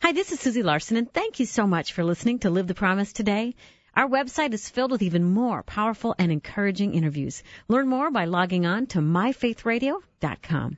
Hi, this is Susie Larson, and thank you so much for listening to Live the Promise today. Our website is filled with even more powerful and encouraging interviews. Learn more by logging on to myfaithradio.com.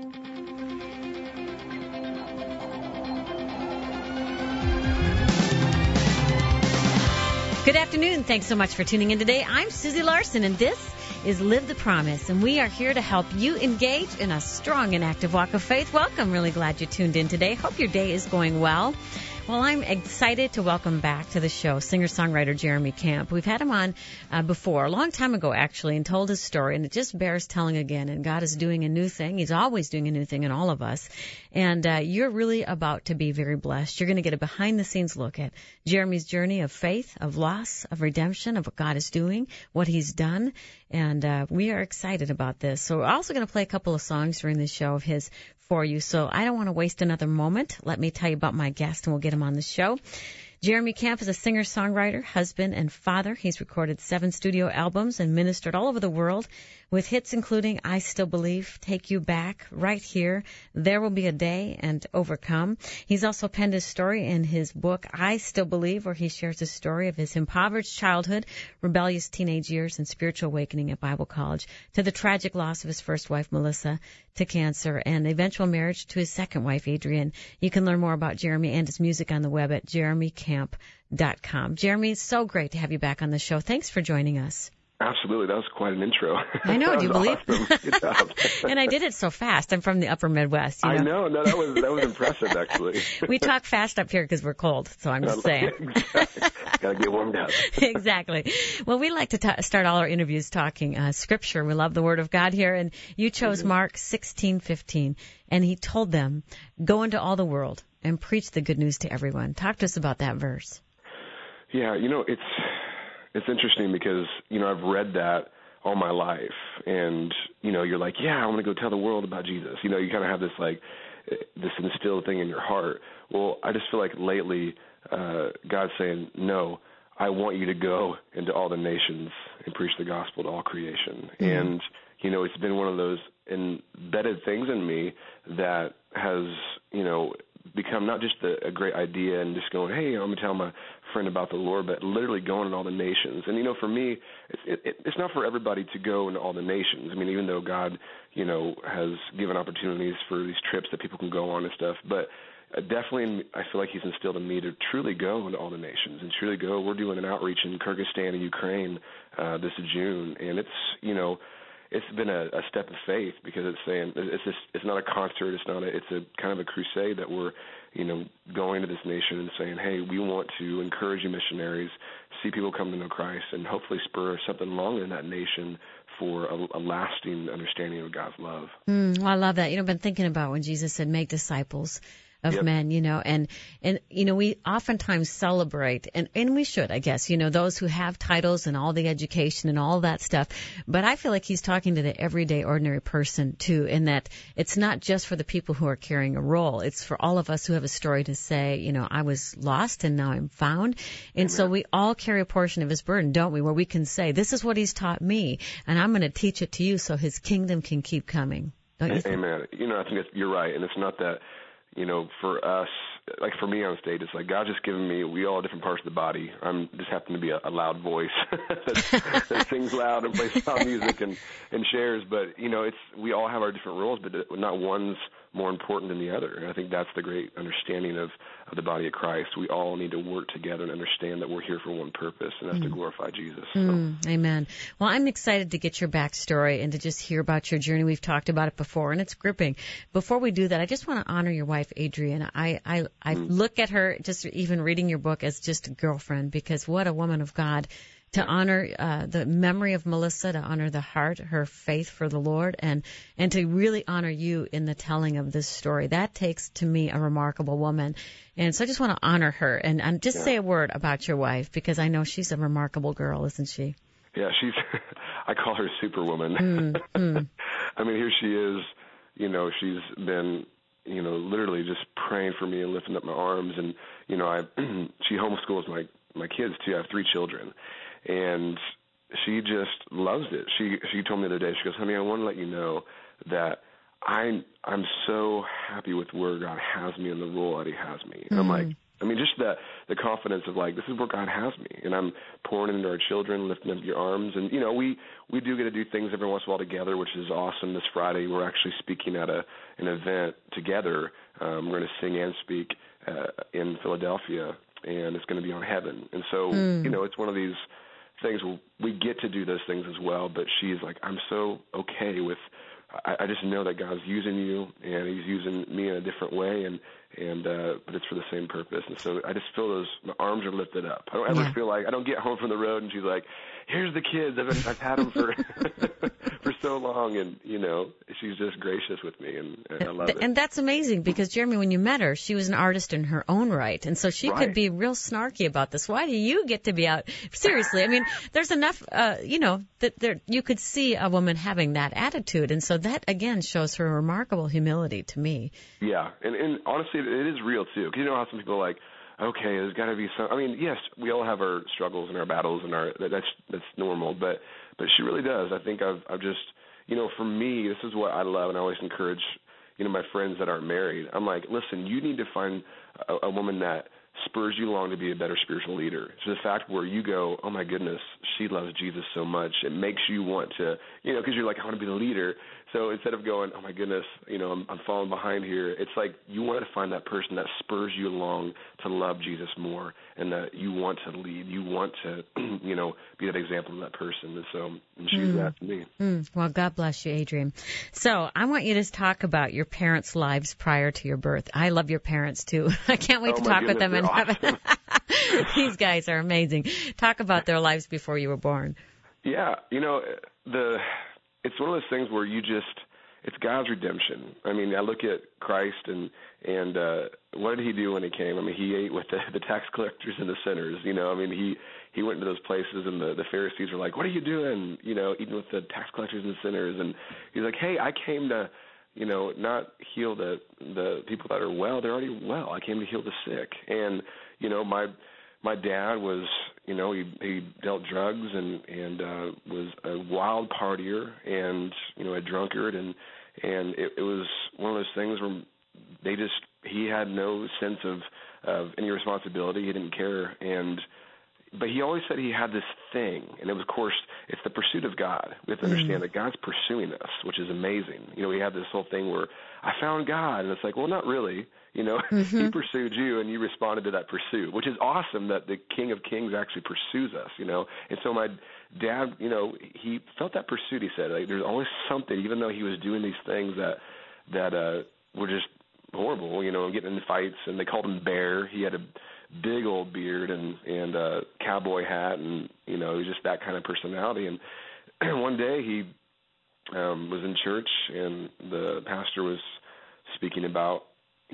Good afternoon. Thanks so much for tuning in today. I'm Susie Larson, and this is Live the Promise, and we are here to help you engage in a strong and active walk of faith. Welcome. Really glad you tuned in today. Hope your day is going well. Well, I'm excited to welcome back to the show singer-songwriter Jeremy Camp. We've had him on before, a long time ago, actually, and told his story, and it just bears telling again. And God is doing a new thing. He's always doing a new thing in all of us. And you're really about to be very blessed. You're going to get a behind-the-scenes look at Jeremy's journey of faith, of loss, of redemption, of what God is doing, what he's done. And we are excited about this. So we're also going to play a couple of songs during the show of his for you. So I don't want to waste another moment. Let me tell you about my guest, and we'll get him on the show. Jeremy Camp is a singer-songwriter, husband, and father. He's recorded 7 studio albums and ministered all over the world with hits including I Still Believe, Take You Back, Right Here, There Will Be a Day, and Overcome. He's also penned his story in his book, I Still Believe, where he shares the story of his impoverished childhood, rebellious teenage years, and spiritual awakening at Bible college, to the tragic loss of his first wife, Melissa, to cancer, and the eventual marriage to his second wife, Adrienne. You can learn more about Jeremy and his music on the web at jeremycamp.com. Jeremy, it's so great to have you back on the show. Thanks for joining us. Absolutely. That was quite an intro. I know. Do you believe? Awesome. Good job. And I did it so fast. I'm from the upper Midwest. I know. No, that was impressive, actually. We talk fast up here because we're cold, so I'm just saying. Exactly. Got to get warmed up. Exactly. Well, we like to start all our interviews talking Scripture. We love the Word of God here, and you chose Mark 16:15, and he told them, "Go into all the world and preach the good news to everyone." Talk to us about that verse. Yeah, it's interesting because, I've read that all my life, and, you're like, yeah, I want to go tell the world about Jesus. You kind of have this instilled thing in your heart. Well, I just feel like lately God's saying, no, I want you to go into all the nations and preach the gospel to all creation. Mm-hmm. And, it's been one of those embedded things in me that has, become not just a great idea and just going, hey, I'm going to tell my friend about the Lord, but literally going in all the nations. And, for me, it's not for everybody to go into all the nations. I mean, even though God, has given opportunities for these trips that people can go on and stuff, but definitely I feel like he's instilled in me to truly go into all the nations and truly go. We're doing an outreach in Kyrgyzstan and Ukraine this June, and it's been a step of faith because it's saying it's not a concert, it's a kind of a crusade that we're going to this nation and saying, hey, we want to encourage you missionaries, see people come to know Christ, and hopefully spur something along in that nation for a lasting understanding of God's love. Well, I love that. I've been thinking about when Jesus said, make disciples of men, and we oftentimes celebrate, and we should, I guess, those who have titles and all the education and all that stuff. But I feel like he's talking to the everyday, ordinary person, too, in that it's not just for the people who are carrying a role. It's for all of us who have a story to say, I was lost and now I'm found. And so we all carry a portion of his burden, don't we, where we can say, this is what he's taught me, and I'm going to teach it to you so his kingdom can keep coming. Don't you think? Amen. I think you're right, and it's not that, for us, like for me on stage, it's like God's just given me, we all have different parts of the body. I'm just happen to be a loud voice that sings loud and plays loud music and shares. But, we all have our different roles, but not one's more important than the other. And I think that's the great understanding of the body of Christ. We all need to work together and understand that we're here for one purpose, and that's to glorify Jesus. Amen. Well, I'm excited to get your backstory and to just hear about your journey. We've talked about it before, and it's gripping. Before we do that, I just want to honor your wife, Adrienne. I look at her, just even reading your book, as just a girlfriend, because what a woman of God. To honor the memory of Melissa, to honor the heart, her faith for the Lord, and to really honor you in the telling of this story. That takes, to me, a remarkable woman. And so I just want to honor her and just say a word about your wife, because I know she's a remarkable girl, isn't she? Yeah, I call her Superwoman. I mean, here she is, she's been, literally just praying for me and lifting up my arms. And, she homeschools my kids, too. I have 3 children. And she just loves it. She told me the other day, she goes, honey, I want to let you know that I'm so happy with where God has me in the role that He has me. Mm. I'm like, I mean, just the confidence of like, this is where God has me, and I'm pouring into our children, lifting up your arms, and we do get to do things every once in a while together, which is awesome. This Friday, we're actually speaking at an event together. We're going to sing and speak in Philadelphia, and it's going to be on heaven. And so, it's one of these things where we get to do those things as well. But she's like, I'm so okay with. I just know that God's using you, and He's using me in a different way, but it's for the same purpose. And so I just feel my arms are lifted up. I don't ever feel like I don't get home from the road and she's like, "Here's the kids. I've had them for for so long," and she's just gracious with me, and I love it. And that's amazing because Jeremy, when you met her, she was an artist in her own right, and so she could be real snarky about this. Why do you get to be out? Seriously, I mean, there's enough, that you could see a woman having that attitude, and so that again shows her remarkable humility to me. Yeah, and honestly, it is real too. Because how some people are like, okay, there's got to be some. I mean, yes, we all have our struggles and our battles, and that's normal. But she really does. I think I've just, for me, this is what I love, and I always encourage, my friends that aren't married. I'm like, listen, you need to find a woman that spurs you along to be a better spiritual leader. So the fact where you go, oh my goodness, she loves Jesus so much, it makes you want to, because you're like, I want to be the leader. So instead of going, oh my goodness, I'm falling behind here, it's like you want to find that person that spurs you along to love Jesus more, and that you want to lead, you want to, be that example of that person. And she's that to me. Well, God bless you, Adrian. So I want you to talk about your parents' lives prior to your birth. I love your parents too. I can't wait to talk with them in heaven. These guys are amazing. Talk about their lives before you were born. Yeah, it's one of those things where it's God's redemption. I mean, I look at Christ and what did He do when He came? I mean, He ate with the tax collectors and the sinners. I mean, He went into those places, and the Pharisees were like, "What are you doing? Eating with the tax collectors and sinners?" And He's like, "Hey, I came to, not heal the people that are well. They're already well. I came to heal the sick." And my dad was, he dealt drugs and was a wild partier and, a drunkard. And it was one of those things where he had no sense of any responsibility. He didn't care. But he always said he had this thing, and it was, of course, it's the pursuit of God. We have to understand that God's pursuing us, which is amazing. We have this whole thing where I found God, and it's like, well, not really. He pursued you, and you responded to that pursuit, which is awesome that the King of Kings actually pursues us, And so my dad, he felt that pursuit. He said, like, there's always something, even though he was doing these things that were just horrible, and getting in fights, and they called him Bear. He had a big old beard and a cowboy hat, and he was just that kind of personality. And one day he was in church, and the pastor was speaking about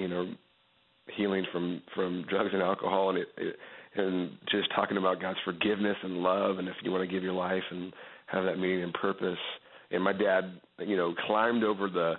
healing from drugs and alcohol, and just talking about God's forgiveness and love, and if you want to give your life and have that meaning and purpose. And my dad climbed over the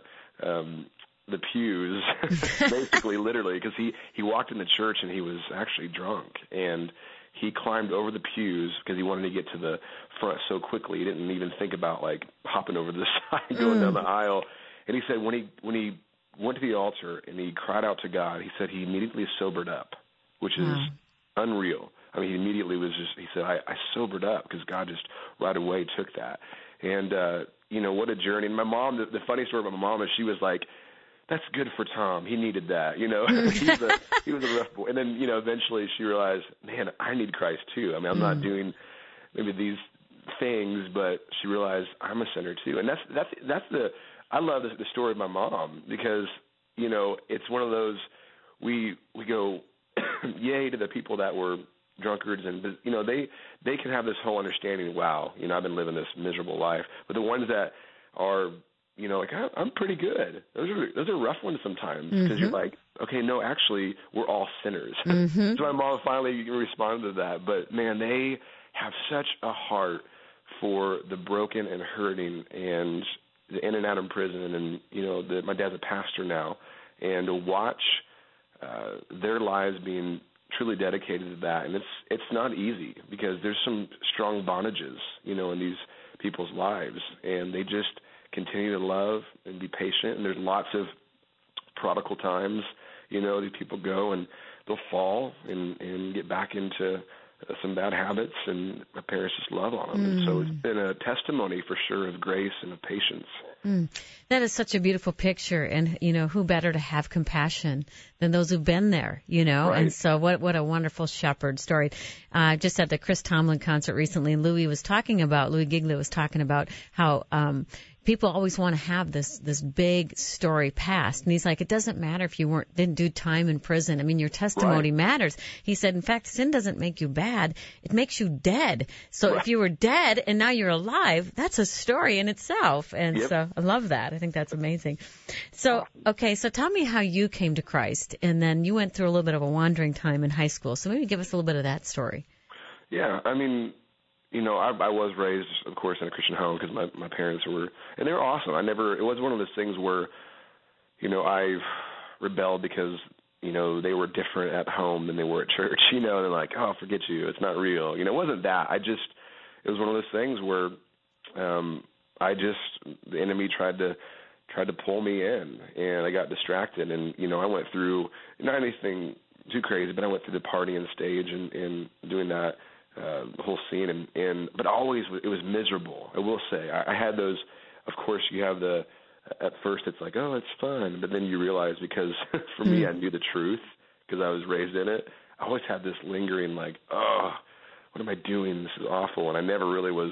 pews, basically, literally, because he walked in the church and he was actually drunk, and he climbed over the pews because he wanted to get to the front so quickly he didn't even think about like hopping over the side, going down the aisle. And he said when he went to the altar and he cried out to God, he said he immediately sobered up, which is unreal. I mean, he immediately he said, I sobered up because God just right away took that. And what a journey. And my mom, the funny story about my mom is she was like, that's good for Tom. He needed that, he was a rough boy. And then, eventually she realized, man, I need Christ too. I mean, I'm not doing maybe these things, but she realized I'm a sinner too. And I love the story of my mom because, it's one of those, we go, yay to the people that were drunkards and, they can have this whole understanding, wow, I've been living this miserable life. But the ones that are, like, I'm pretty good. Those are rough ones sometimes because you're like, okay, no, actually, we're all sinners. So my mom finally responded to that. But, man, they have such a heart for the broken and hurting and the in and out of prison. And, my dad's a pastor now. And to watch their lives being truly dedicated to that. And it's not easy because there's some strong bondages, in these people's lives. And they just continue to love and be patient. And there's lots of prodigal times, these people go and they'll fall and get back into some bad habits, and my parents just love on them. And so it's been a testimony for sure of grace and of patience. That is such a beautiful picture, and who better to have compassion than those who've been there, Right. And so what a wonderful shepherd story. Just at the Chris Tomlin concert recently, Louis Giglio was talking about how people always want to have this big story past, and he's like, it doesn't matter if you didn't do time in prison. I mean, your testimony matters. He said, in fact, sin doesn't make you bad; it makes you dead. So if you were dead and now you're alive, that's a story in itself. And so I love that. I think that's amazing. So so tell me how you came to Christ, and then you went through a little bit of a wandering time in high school. So maybe give us a little bit of that story. Yeah, I mean, I was raised, of course, in a Christian home because my parents were, and they were awesome. It was one of those things where, I rebelled because, they were different at home than they were at church, and they're like, oh, forget you, it's not real. It wasn't that. It was one of those things where the enemy tried to pull me in, and I got distracted, and, I went through, not anything too crazy, but I went through the partying stage and doing that. The whole scene, but always it was miserable. I will say I had those. Of course, you have at first it's like, oh, it's fun, but then you realize, because for me, I knew the truth because I was raised in it. I always had this lingering like, oh, what am I doing? This is awful, and I never really was,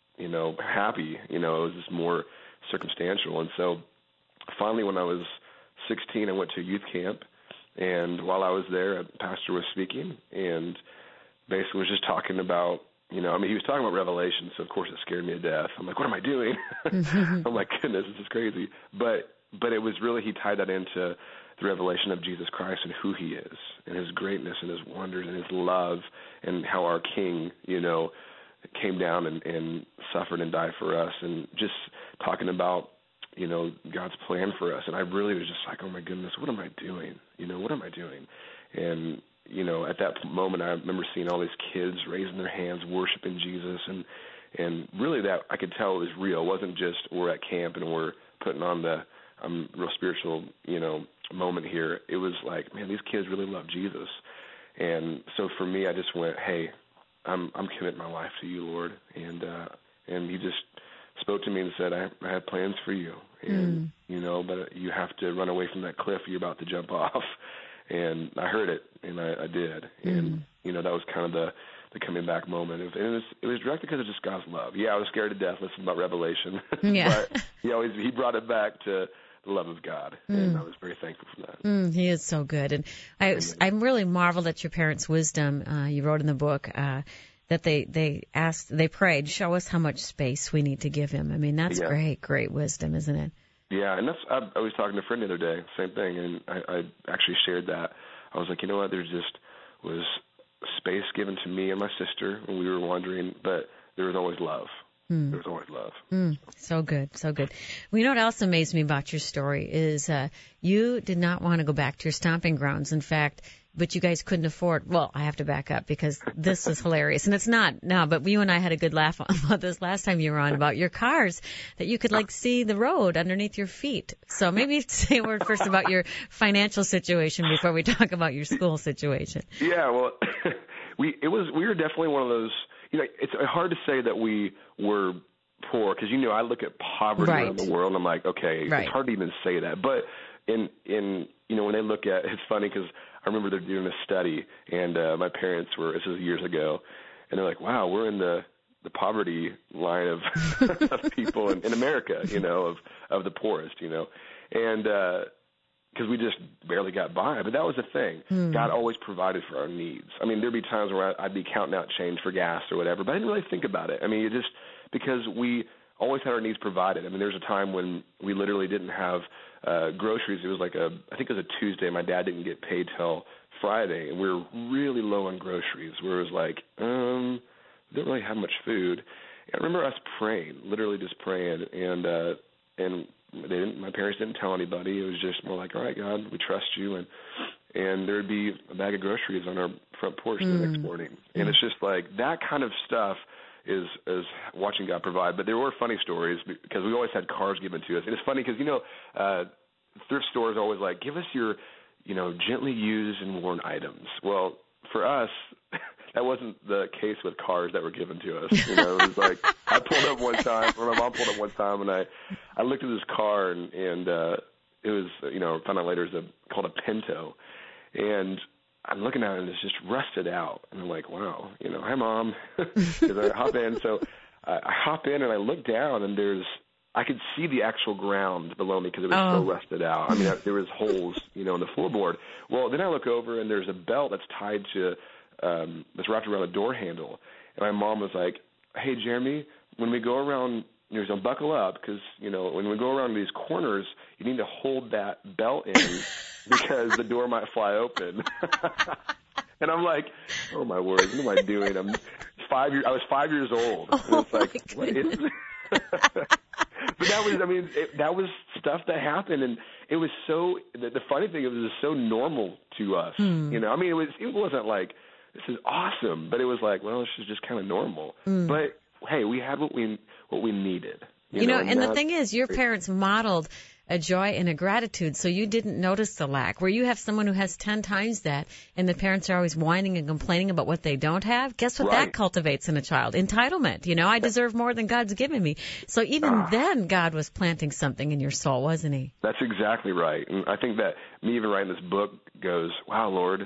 happy. It was just more circumstantial. And so finally, when I was 16, I went to youth camp, and while I was there, a pastor was speaking, and basically was just talking about, he was talking about Revelation, so of course it scared me to death. I'm like, what am I doing? Oh my goodness, this is crazy. But it was really, he tied that into the revelation of Jesus Christ and who he is, and his greatness and his wonders and his love, and how our King, came down and suffered and died for us, and just talking about, God's plan for us. And I really was just like, oh my goodness, what am I doing? What am I doing? And at that moment, I remember seeing all these kids raising their hands, worshiping Jesus, and really that I could tell it was real. It wasn't just we're at camp and we're putting on the real spiritual, moment here. It was like, man, these kids really love Jesus. And so for me, I just went, hey, I'm committing my life to you, Lord. And he just spoke to me and said, I have plans for you, and but you have to run away from that cliff you're about to jump off. And I heard it, and I did. And, that was kind of the coming back moment. And it was directed because of just God's love. Yeah, I was scared to death listening about Revelation. Yeah. But he brought it back to the love of God. And I was very thankful for that. He is so good. And I'm really marveled at your parents' wisdom. You wrote in the book that they prayed, show us how much space we need to give him. I mean, that's great wisdom, isn't it? Yeah, and I was talking to a friend the other day, same thing, and I actually shared that. I was like, you know what, there just was space given to me and my sister when we were wandering, but there was always love. There was always love. So good, so good. Well, you know what else amazed me about your story is you did not want to go back to your stomping grounds. In fact, but you guys couldn't afford. Well, I have to back up because this is hilarious, and it's not now. But you and I had a good laugh about this last time you were on about your cars that you could see the road underneath your feet. So maybe say a word first about your financial situation before we talk about your school situation. Yeah, well, we were definitely one of those. It's hard to say that we were poor because I look at poverty around the world and I'm like, okay, it's hard to even say that. But in when they look at, it's funny because I remember they're doing a study, and my parents were, this was years ago, and they're like, wow, we're in the poverty line of, of people in America, of the poorest, and because we just barely got by. But that was the thing. God always provided for our needs. I mean, there'd be times where I'd be counting out change for gas or whatever, but I didn't really think about it. I mean, because we always had our needs provided. I mean, there was a time when we literally didn't have groceries. It was I think it was a Tuesday. My dad didn't get paid till Friday, and we were really low on groceries. Where it was like, we didn't really have much food. I remember us praying, literally just praying, and my parents didn't tell anybody. It was just more like, all right, God, we trust you, and there'd be a bag of groceries on our front porch the next morning, and it's just like that kind of stuff. is watching God provide. But there were funny stories because we always had cars given to us. And it's funny because, thrift stores are always like, give us your, gently used and worn items. Well, for us, that wasn't the case with cars that were given to us. It was like I pulled up one time, or my mom pulled up one time, and I looked at this car, and it was, found out later it's called a Pinto, and I'm looking at it, and it's just rusted out, and I'm like, wow, hi Mom, because I hop in. So I hop in and I look down, and I could see the actual ground below me because it was so rusted out. I mean, there was holes, in the floorboard. Well, then I look over, and there's a belt that's tied to that's wrapped around a door handle. And my mom was like, hey, Jeremy, when we go around, so buckle up because, when we go around these corners, you need to hold that belt in because the door might fly open. And I'm like, oh, my word, what am I doing? I was 5 years old. And it's like, what is this? But that was stuff that happened, and it was so. The funny thing is, it was so normal to us. It wasn't like this is awesome, but it was like, well, this is just kind of normal. But hey, we had what we needed. And the thing is, your parents modeled a joy and a gratitude, so you didn't notice the lack. Where you have someone who has 10 times that, and the parents are always whining and complaining about what they don't have, guess what that cultivates in a child? Entitlement. I deserve more than God's given me. So even then, God was planting something in your soul, wasn't he? That's exactly right. And I think that me even writing this book goes, wow, Lord,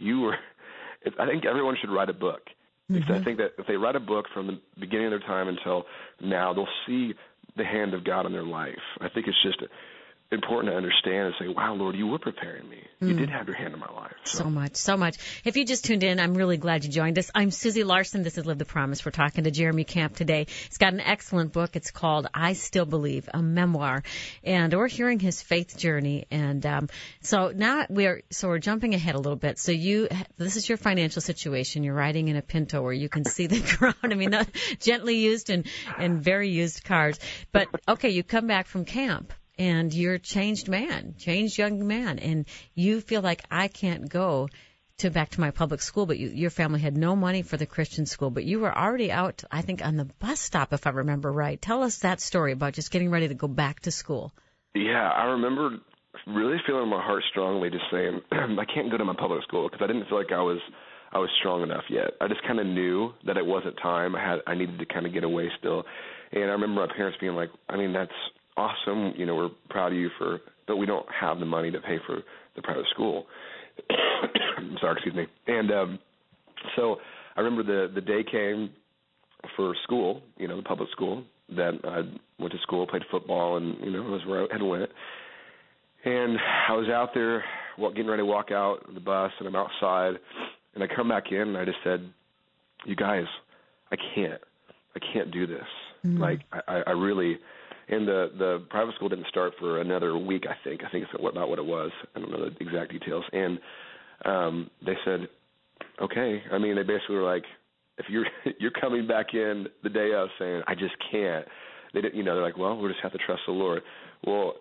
I think everyone should write a book. Because I think that if they write a book from the beginning of their time until now, they'll see the hand of God in their life. I think it's just important to understand and say, wow, Lord, you were preparing me. You did have your hand in my life. So much. If you just tuned in, I'm really glad you joined us. I'm Susie Larson. This is Live the Promise. We're talking to Jeremy Camp today. He's got an excellent book. It's called I Still Believe, a memoir. And we're hearing his faith journey. And so now we're jumping ahead a little bit. So this is your financial situation. You're riding in a Pinto where you can see the ground. Not gently used and very used cars. But, okay, you come back from camp. And you're a changed young man, and you feel like I can't go back to my public school, but your family had no money for the Christian school, but you were already out, I think, on the bus stop, if I remember right. Tell us that story about just getting ready to go back to school. Yeah, I remember really feeling in my heart strongly just saying, I can't go to my public school because I didn't feel like I was strong enough yet. I just kind of knew that it wasn't time. I needed to kind of get away still. And I remember my parents being like, that's awesome, we're proud of you but we don't have the money to pay for the private school. I'm sorry, excuse me. And so I remember the day came for school, the public school, that I went to school, played football, and, it was where I had went. And I was out there getting ready to walk out the bus, and I'm outside, and I come back in, and I just said, you guys, I can't do this. Mm-hmm. Like, I really... And the private school didn't start for another week, I think. I think it's about what it was. I don't know the exact details. And they said, okay. They basically were like, if you're coming back in the day of saying, I just can't. They didn't, they're like, well, we'll just have to trust the Lord. Well,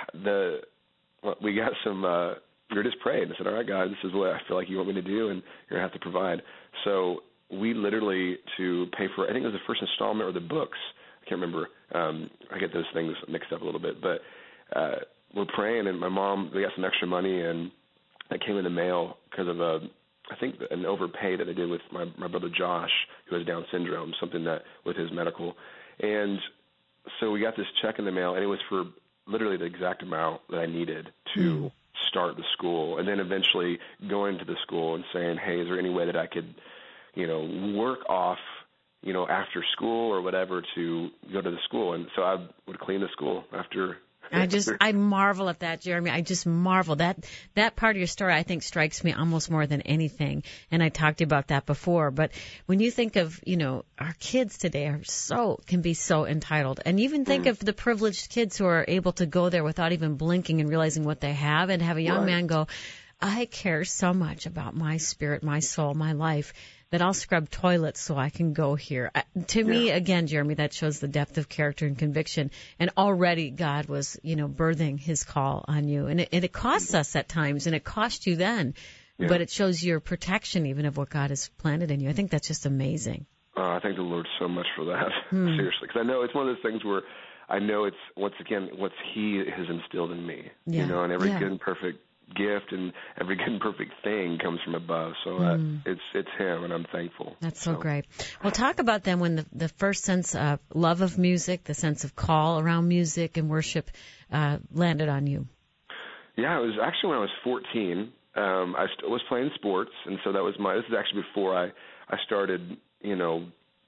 we got some, we were just praying. I said, all right, God, this is what I feel like you want me to do, and you're going to have to provide. So we literally, to pay for, I think it was the first installment or the books, I can't remember. I get those things mixed up a little bit. But we're praying, and my mom, we got some extra money, and that came in the mail because of, I think, an overpay that I did with my brother Josh, who has Down syndrome, something that with his medical. And so we got this check in the mail, and it was for literally the exact amount that I needed to start the school. And then eventually going to the school and saying, hey, is there any way that I could, work off after school or whatever to go to the school. And so I would clean the school after. I marvel at that, Jeremy. I just marvel. That part of your story, I think, strikes me almost more than anything. And I talked to you about that before. But when you think of, our kids today can be so entitled. And even think of the privileged kids who are able to go there without even blinking and realizing what they have, and have a young man go, I care so much about my spirit, my soul, my life, that I'll scrub toilets so I can go here. To me, again, Jeremy, that shows the depth of character and conviction. And already God was, birthing his call on you. And it costs us at times, and it cost you then. Yeah. But it shows your protection even of what God has planted in you. I think that's just amazing. I thank the Lord so much for that, seriously, because I know it's one of those things where I know it's, once again, what He has instilled in me, you know, and every good and perfect gift and every good and perfect thing comes from above. So it's Him, and I'm thankful. That's so great. Well, talk about then when the first sense of love of music, the sense of call around music and worship landed on you. Yeah, it was actually when I was 14. I was playing sports, and so this is actually before I started, you know,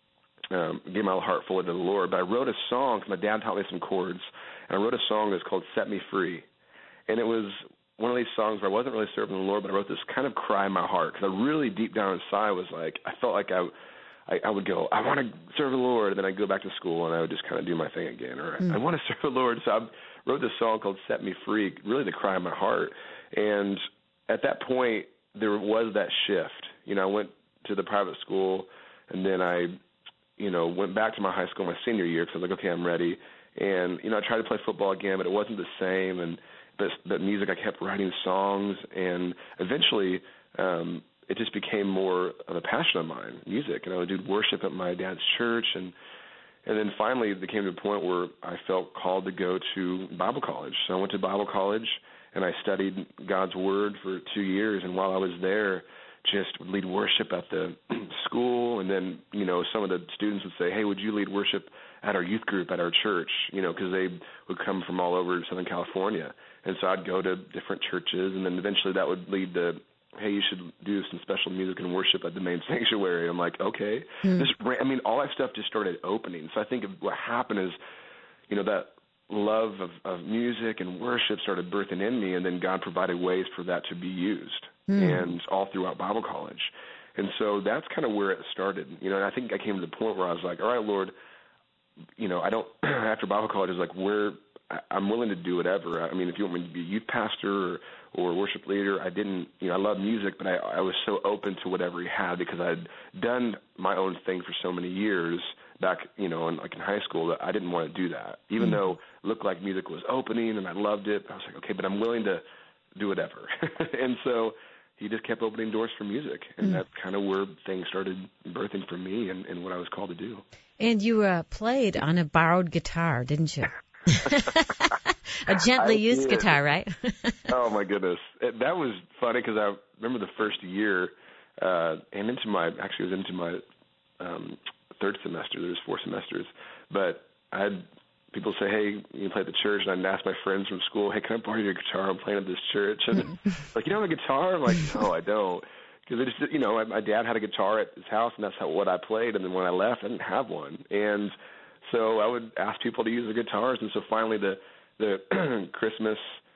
gave my heart fully to the Lord. But I wrote a song, because my dad taught me some chords, and I wrote a song that's called Set Me Free. And it was one of these songs where I wasn't really serving the Lord, but I wrote this kind of cry in my heart, because I really deep down inside was like, I felt like I would go, I want to serve the Lord, and then I'd go back to school, and I would just kind of do my thing again. Or I want to serve the Lord. So I wrote this song called Set Me Free, really to cry in my heart. And at that point, there was that shift. You know, I went to the private school, and then I, you know, went back to my high school my senior year, because I was like, okay, I'm ready. And, you know, I tried to play football again, but it wasn't the same. But music, I kept writing songs, and eventually it just became more of a passion of mine, music. And I would do worship at my dad's church, and then finally it came to a point where I felt called to go to Bible college. So I went to Bible college, and I studied God's Word for 2 years. And while I was there, just would lead worship at the school, and then, you know, some of the students would say, hey, would you lead worship at our youth group at our church, you know, because they would come from all over Southern California. And so I'd go to different churches, and then eventually that would lead to, hey, you should do some special music and worship at the main sanctuary. And I'm like, okay. All that stuff just started opening. So I think what happened is, you know, that love of music and worship started birthing in me, and then God provided ways for that to be used, and all throughout Bible college. And so that's kind of where it started. You know, and I think I came to the point where I was like, all right, Lord, you know, I don't, after Bible college, I was like, I'm willing to do whatever. I mean, if you want me to be a youth pastor or worship leader, I didn't, you know, I love music, but I was so open to whatever He had, because I'd done my own thing for so many years back, you know, in high school, that I didn't want to do that. Even though it looked like music was opening and I loved it, I was like, okay, but I'm willing to do whatever. And so He just kept opening doors for music, and that's kind of where things started birthing for me and what I was called to do. And you played on a borrowed guitar, didn't you? A gently used guitar, right? Oh, my goodness. That was funny, because I remember the first year, and it was into my third semester. There was 4 semesters. But I had people say, hey, you play at the church, and I'd ask my friends from school, hey, can I borrow your guitar? I'm playing at this church. And like, you don't have a guitar? I'm like, no, I don't. Because it just, you know, my dad had a guitar at his house, and that's what I played. And then when I left, I didn't have one. And so I would ask people to use their guitars. And so finally the Christmas,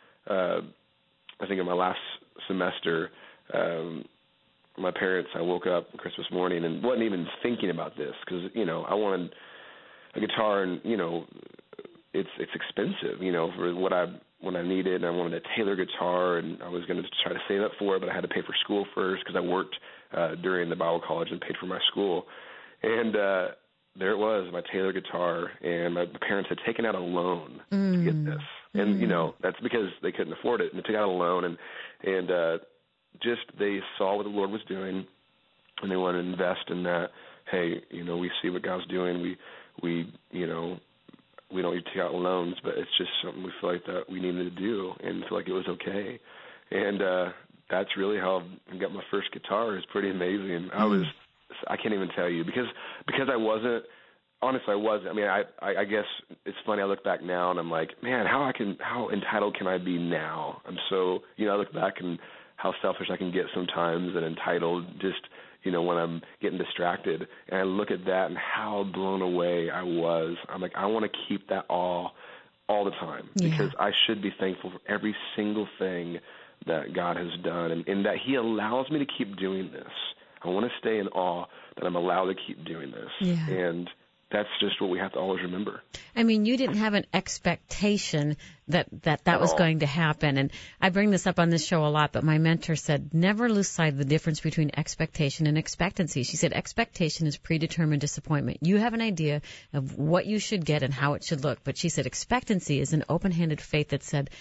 I think in my last semester, my parents, I woke up on Christmas morning and wasn't even thinking about this, because, you know, I wanted a guitar, and, you know, it's expensive, you know, for what I needed, and I wanted a Taylor guitar, and I was going to try to save up for it, but I had to pay for school first, because I worked during the Bible college and paid for my school. And there it was, my Taylor guitar, and my parents had taken out a loan to get this. And, you know, that's because they couldn't afford it, and they took out a loan, and just they saw what the Lord was doing, and they wanted to invest in that. Hey, you know, we see what God's doing. We you know, we don't need to take out loans, but it's just something we feel like that we needed to do, and feel like it was okay. And that's really how I got my first guitar. It's pretty amazing. I can't even tell you, because I wasn't, honestly, I wasn't. I mean, I guess it's funny. I look back now and I'm like, man, how entitled can I be now? I'm so, you know, I look back and how selfish I can get sometimes, and entitled, just, you know, when I'm getting distracted. And I look at that and how blown away I was. I'm like, I want to keep that all the time, because I should be thankful for every single thing that God has done, and that He allows me to keep doing this. I want to stay in awe that I'm allowed to keep doing this. Yeah. And that's just what we have to always remember. I mean, you didn't have an expectation that was going to happen. And I bring this up on this show a lot, but my mentor said, never lose sight of the difference between expectation and expectancy. She said, expectation is predetermined disappointment. You have an idea of what you should get and how it should look. But she said, expectancy is an open-handed faith that said,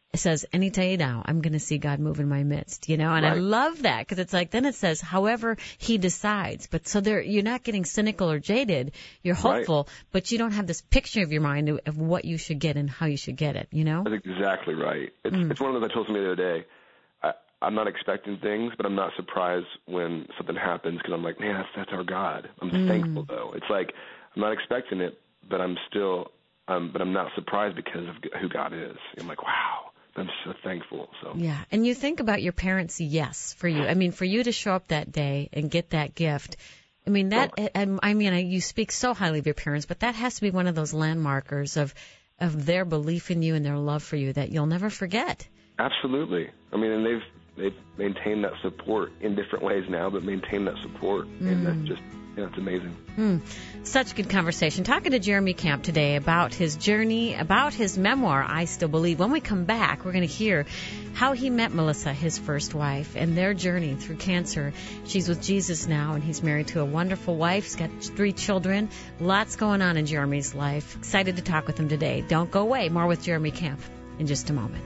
it says, any day now, I'm going to see God move in my midst, and I love that because it's like, then it says, however he decides. But so you're not getting cynical or jaded. You're hopeful, but you don't have this picture of your mind of what you should get and how you should get it, That's exactly right. It's one of those I told somebody the other day. I'm not expecting things, but I'm not surprised when something happens because I'm like, man, that's our God. I'm thankful, though. It's like I'm not expecting it, but I'm not surprised because of who God is. I'm like, wow. I'm so thankful. So yeah, and you think about your parents' yes for you. I mean, for you to show up that day and get that gift. I mean you speak so highly of your parents, but that has to be one of those landmarkers of their belief in you and their love for you that you'll never forget. Absolutely. I mean, and they've maintained that support in different ways now, but maintain that support, and that's just. Yeah, it's amazing. Such good conversation. Talking to Jeremy Camp today about his journey, about his memoir, I Still Believe. When we come back, we're going to hear how he met Melissa, his first wife, and their journey through cancer. She's with Jesus now, and he's married to a wonderful wife. He's got 3 children. Lots going on in Jeremy's life. Excited to talk with him today. Don't go away. More with Jeremy Camp in just a moment.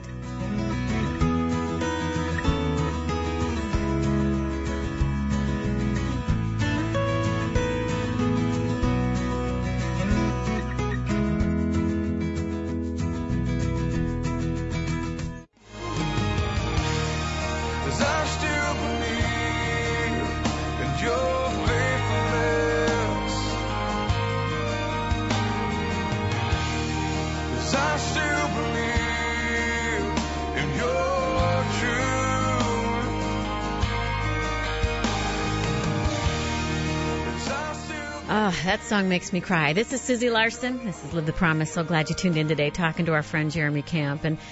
That song makes me cry. This is Susie Larson. This is Live the Promise. So glad you tuned in today talking to our friend Jeremy Camp. And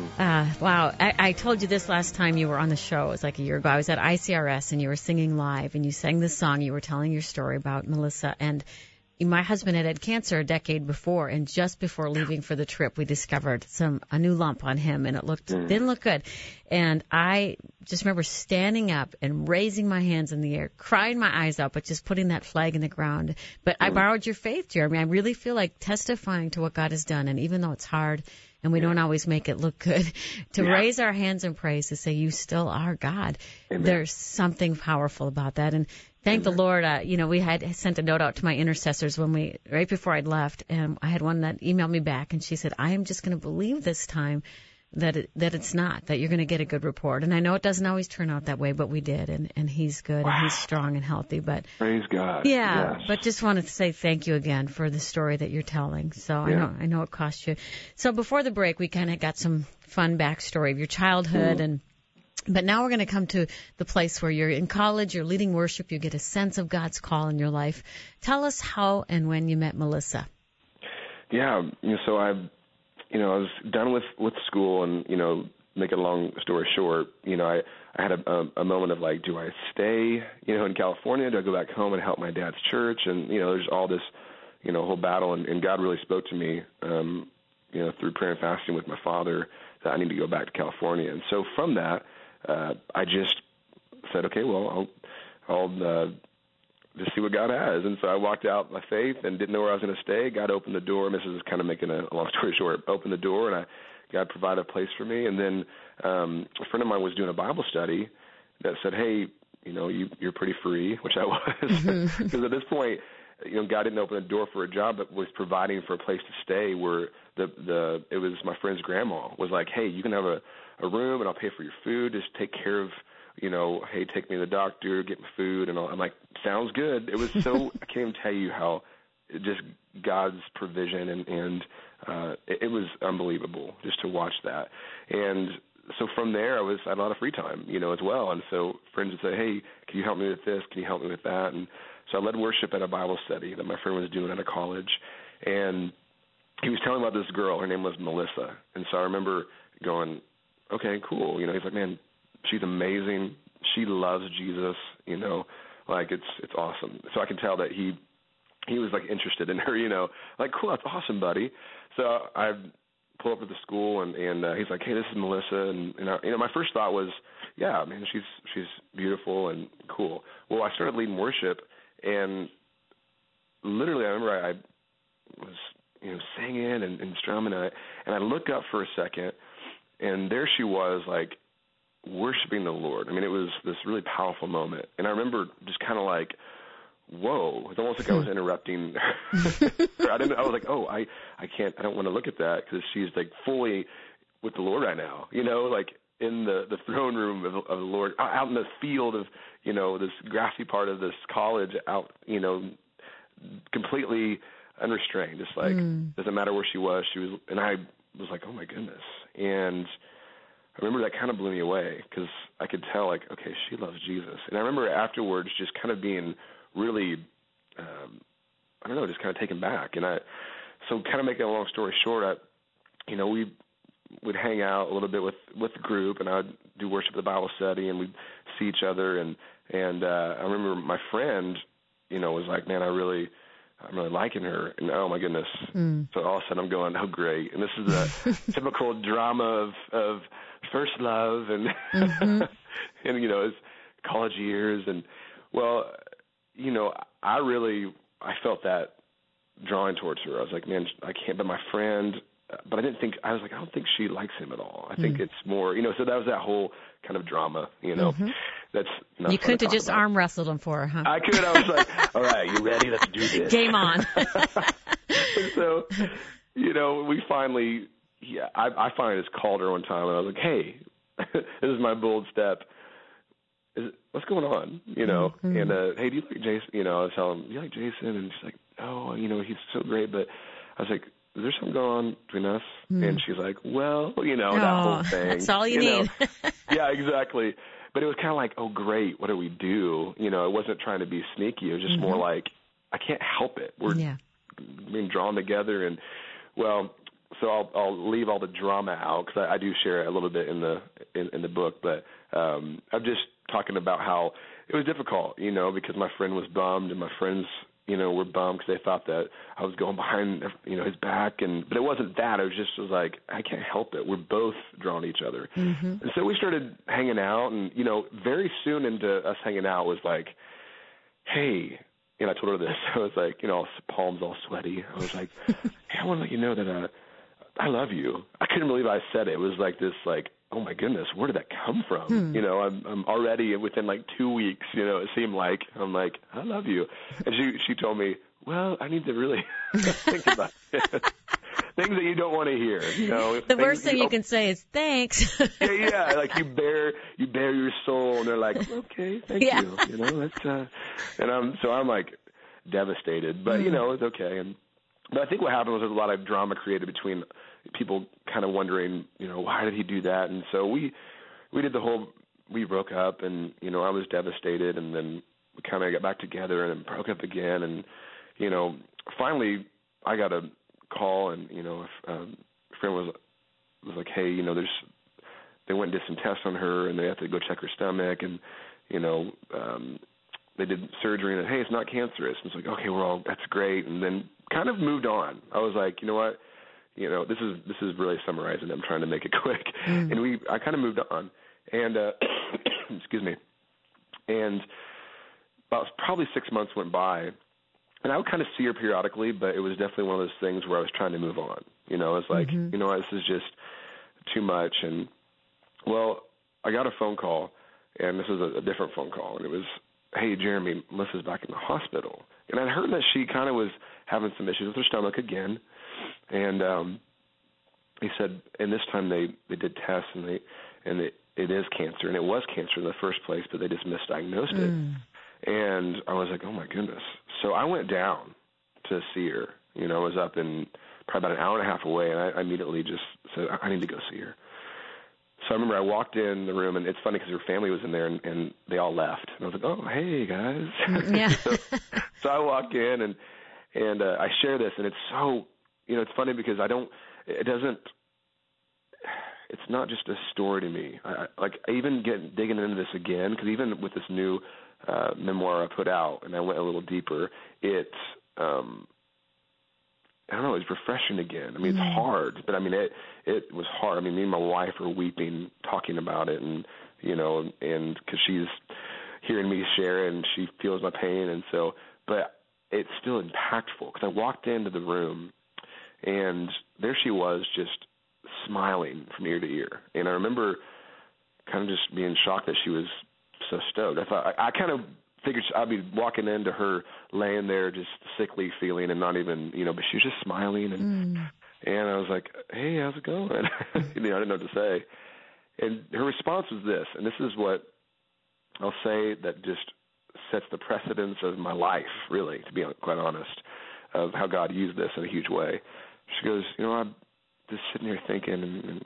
wow, I told you this last time you were on the show. It was like a year ago. I was at ICRS and you were singing live and you sang this song. You were telling your story about Melissa. And my husband had cancer a decade before, and just before leaving for the trip, we discovered a new lump on him, and it didn't look good. And I just remember standing up and raising my hands in the air, crying my eyes out, but just putting that flag in the ground. But I borrowed your faith, Jeremy. I really feel like testifying to what God has done, and even though it's hard and we don't always make it look good, to raise our hands in praise, to say, you still are God. Amen. There's something powerful about that. And thank the Lord. We had sent a note out to my intercessors right before I'd left, and I had one that emailed me back, and she said, I am just going to believe this time that it's not, that you're going to get a good report. And I know it doesn't always turn out that way, but we did, and he's good, and he's strong and healthy. But praise God. Yeah, yes. But just wanted to say thank you again for the story that you're telling. So I know it cost you. So before the break, we kind of got some fun backstory of your childhood But now we're going to come to the place where you're in college, you're leading worship, you get a sense of God's call in your life. Tell us how and when you met Melissa. Yeah, so I was done with school, and make a long story short, I had a moment of like, do I stay, in California? Do I go back home and help my dad's church? And there's all this, whole battle, and God really spoke to me, through prayer and fasting with my father, that I need to go back to California. And so from that, I just said, okay, well, I'll just see what God has. And so I walked out by faith and didn't know where I was going to stay. God opened the door, and this is kind of making a long story short, opened the door, and God provided a place for me. And then a friend of mine was doing a Bible study that said, hey, you're pretty free, which I was. Because at this point, God didn't open the door for a job, but was providing for a place to stay where it was my friend's grandma was like, hey, you can have a room and I'll pay for your food. Just take care of, hey, take me to the doctor, get my food, and all. I'm like, sounds good. It was so I can't even tell you how just God's provision and it was unbelievable just to watch that. And so from there, I had a lot of free time, as well. And so friends would say, hey, can you help me with this? Can you help me with that? And so I led worship at a Bible study that my friend was doing at a college. And he was telling about this girl. Her name was Melissa. And so I remember going, okay, cool. He's like, man, she's amazing. She loves Jesus, like it's awesome. So I can tell that he was like interested in her, like, cool, that's awesome, buddy. So I pull up at the school and he's like, hey, this is Melissa. And my first thought was, yeah, man, she's beautiful and cool. Well, I started leading worship, and literally I remember I was, singing and strumming, and I look up for a second, And there she was, like, worshiping the Lord. I mean, it was this really powerful moment. And I remember just kind of like, whoa, it's almost like I was interrupting her. I was like, oh, I don't want to look at that because she's like fully with the Lord right now, like in the throne room of the Lord, out in the field of, this grassy part of this college, out, completely unrestrained, just like, doesn't matter where she was, and I was like, oh my goodness. And I remember that kind of blew me away because I could tell, like, okay, she loves Jesus. And I remember afterwards just kind of being really, I don't know, just kind of taken back. And so kind of making a long story short, we would hang out a little bit with the group, and I would do worship at the Bible study, and we'd see each other. And I remember my friend, was like, man, I'm really liking her. And oh my goodness. So all of a sudden I'm going, oh great. And this is the typical drama of first love and, and, his college years. And well, I felt that drawing towards her. I was like, man, I can't, but my friend, but I don't think she likes him at all. I think it's more, so that was that whole kind of drama, that's not You couldn't have just about. arm wrestled him for her, huh? I could. I was like, all right, you ready? Let's do this. Game on. And so, we finally, I finally just called her one time, and I was like, hey, this is my bold step. What's going on? And hey, do you like Jason? I was telling him, do you like Jason? And she's like, oh, he's so great. But I was like, is there something going on between us? And she's like, well, that whole thing. That's all you need. Yeah, exactly. But it was kind of like, oh, great, what do we do? It wasn't trying to be sneaky. It was just more like, I can't help it. We're being drawn together. And, well, so I'll leave all the drama out because I do share it a little bit in the book. But I'm just talking about how it was difficult, because my friend was bummed, and my friends, were bummed because they thought that I was going behind, his back. But it wasn't that. It was like, I can't help it. We're both drawn to each other. And so we started hanging out, and, very soon into us hanging out was like, hey, I told her this. I was like, palms all sweaty. I was like, hey, I want to let you know that I love you. I couldn't believe I said it. It was like this, like, oh my goodness, where did that come from? I'm already within like 2 weeks, it seemed like, I'm like, I love you. And she told me, well, I need to really think about it. Things that you don't want to hear, The worst thing you can say is thanks. yeah, like you bare your soul, and they're like, okay, thank you. That's and I'm like devastated, but it's okay. But I think what happened was there was a lot of drama created between people kind of wondering, why did he do that? And so we broke up, and, I was devastated, and then we kind of got back together and then broke up again. And, finally I got a call, and, a friend was like, hey, they went and did some tests on her, and they have to go check her stomach, and, they did surgery, and hey, it's not cancerous. And it's like, okay, that's great. And then kind of moved on. I was like, you know what? This is really summarizing. I'm trying to make it quick. And I kind of moved on. And excuse me. And about probably 6 months went by, and I would kind of see her periodically, but it was definitely one of those things where I was trying to move on. It's like, you know what, this is just too much. And well, I got a phone call, and this was a different phone call, and it was, hey, Jeremy, Melissa's back in the hospital. And I'd heard that she kind of was having some issues with her stomach again. And he said, and this time they did tests, and it is cancer, and it was cancer in the first place, but they just misdiagnosed it. And I was like, oh my goodness. So I went down to see her. I was up in probably about an hour and a half away, and I immediately just said, I need to go see her. So I remember I walked in the room, and it's funny because her family was in there, and they all left. And I was like, oh, hey, guys. Yeah. so I walk in, and I share this, and it's so, it's funny because it's not just a story to me. I even digging into this again, because even with this new memoir I put out, and I went a little deeper, it's, I don't know, it's refreshing again. I mean, it's hard, but I mean, it was hard. I mean, me and my wife are weeping, talking about it, and, and because she's hearing me share it, and she feels my pain, and so, but it's still impactful, because I walked into the room, and there she was, just smiling from ear to ear. And I remember kind of just being shocked that she was so stoked. I kind of figured I'd be walking into her laying there just sickly feeling and not even, but she was just smiling. And I was like, hey, how's it going? I didn't know what to say. And her response was this, and this is what I'll say that just sets the precedence of my life, really, to be quite honest, of how God used this in a huge way. She goes, I'm just sitting here thinking, and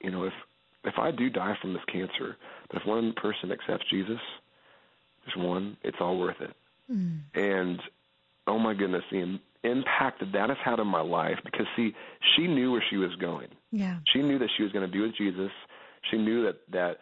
if I do die from this cancer, but if one person accepts Jesus, just one, it's all worth it. And, oh my goodness, the impact that has had on my life, because, see, she knew where she was going. Yeah. She knew that she was going to be with Jesus. She knew that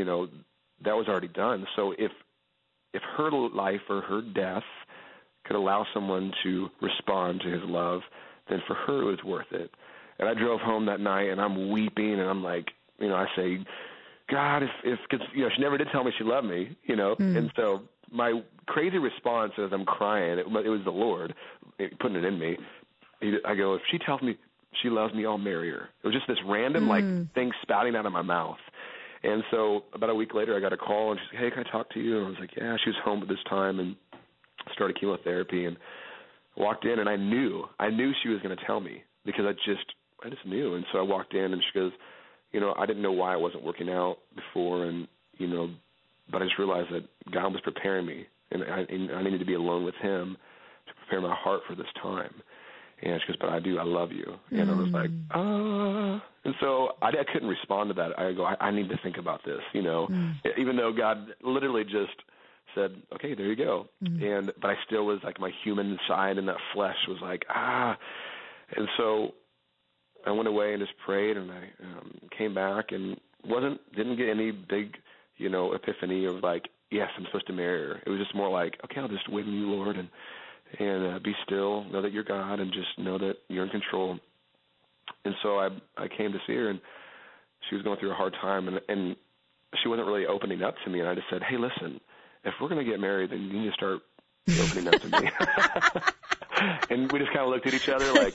that was already done. So if her life or her death could allow someone to respond to his love, then for her it was worth it. And I drove home that night, and I'm weeping, and I'm like, I say, God, because she never did tell me she loved me, and so my crazy response as I'm crying, it was the Lord putting it in me. I go, if she tells me she loves me, I'll marry her. It was just this random thing spouting out of my mouth. And so about a week later, I got a call, and she said, hey, can I talk to you? And I was like, yeah. She was home at this time and started chemotherapy, and walked in, and I knew she was going to tell me, because I just knew. And so I walked in, and she goes, I didn't know why it wasn't working out before, and but I just realized that God was preparing me, and I needed to be alone with Him to prepare my heart for this time. And she goes, but I love you. And I was like, And so I couldn't respond to that. I go, I need to think about this, even though God literally just said, okay, there you go. But I still was like, my human side and that flesh was like, And so I went away and just prayed, and I came back and didn't get any big, epiphany of like, yes, I'm supposed to marry her. It was just more like, okay, I'll just wait on you, Lord, and be still, know that you're God, and just know that you're in control. And so I came to see her, and she was going through a hard time, and she wasn't really opening up to me. And I just said, hey, listen, if we're going to get married, then you need to start opening up to me. And we just kind of looked at each other like,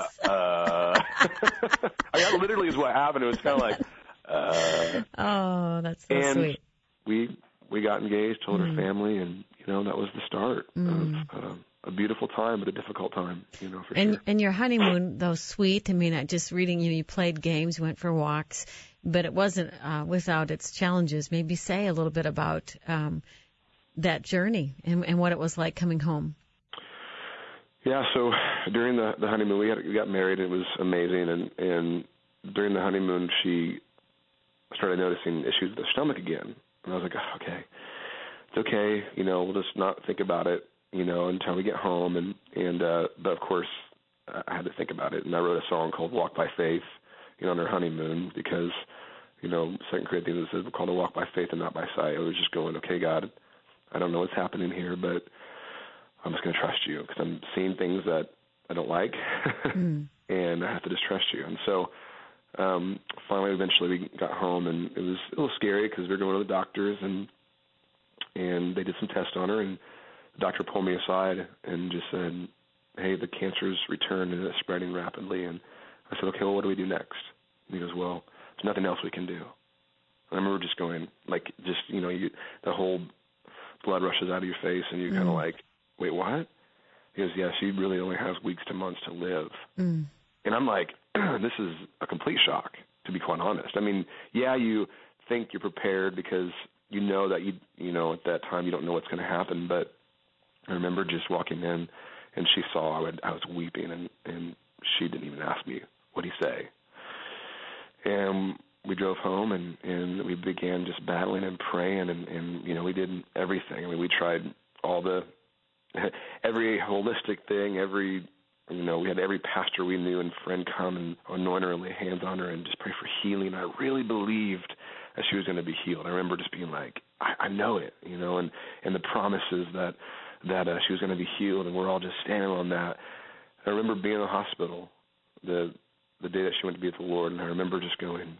that literally is what happened. It was kind of like, oh, that's so sweet. We got engaged, told her family, and, that was the start of a beautiful time, but a difficult time, for sure. And your honeymoon, though sweet, I mean, just reading you played games, you went for walks, but it wasn't without its challenges. Maybe say a little bit about that journey and what it was like coming home. Yeah, so during the honeymoon, we got married, and it was amazing. And during the honeymoon, she started noticing issues with her stomach again. And I was like, okay, it's okay, we'll just not think about it, until we get home. But of course, I had to think about it. And I wrote a song called Walk by Faith, on our honeymoon, because, 2 Corinthians says we're called to walk by faith and not by sight. I was just going, okay, God, I don't know what's happening here, but I'm just going to trust you, because I'm seeing things that I don't like, and I have to just trust you. And so finally, eventually, we got home, and it was a little scary because we were going to the doctors, and they did some tests on her, and the doctor pulled me aside and just said, hey, the cancer's returned, and it's spreading rapidly. And I said, okay, well, what do we do next? And he goes, well, there's nothing else we can do. And I remember just going, like, the whole blood rushes out of your face, and you're kind of like, wait, what? He goes, yeah, she really only has weeks to months to live. And I'm like, this is a complete shock, to be quite honest. I mean, yeah, you think you're prepared because you know that at that time you don't know what's going to happen. But I remember just walking in, and she saw I was weeping, and she didn't even ask me, what'd he say? And we drove home, and we began just battling and praying, and we did everything. I mean, we tried every holistic thing, we had every pastor we knew and friend come and anoint her and lay hands on her and just pray for healing. I really believed that she was going to be healed. I remember just being like, I know it, and the promises that she was going to be healed, and we're all just standing on that. I remember being in the hospital the day that she went to be with the Lord, and I remember just going,